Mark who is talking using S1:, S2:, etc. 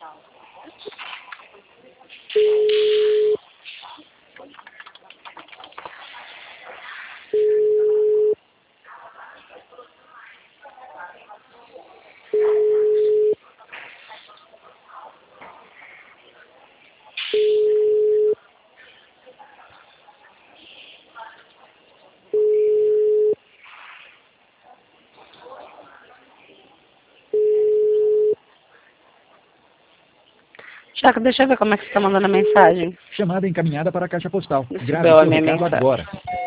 S1: Tiago, deixa eu ver como é que você está mandando a mensagem.
S2: Chamada encaminhada para a caixa postal.
S1: Deixa eu
S2: Grave
S1: ver a
S2: seu
S1: minha
S2: recado
S1: mensagem.
S2: agora.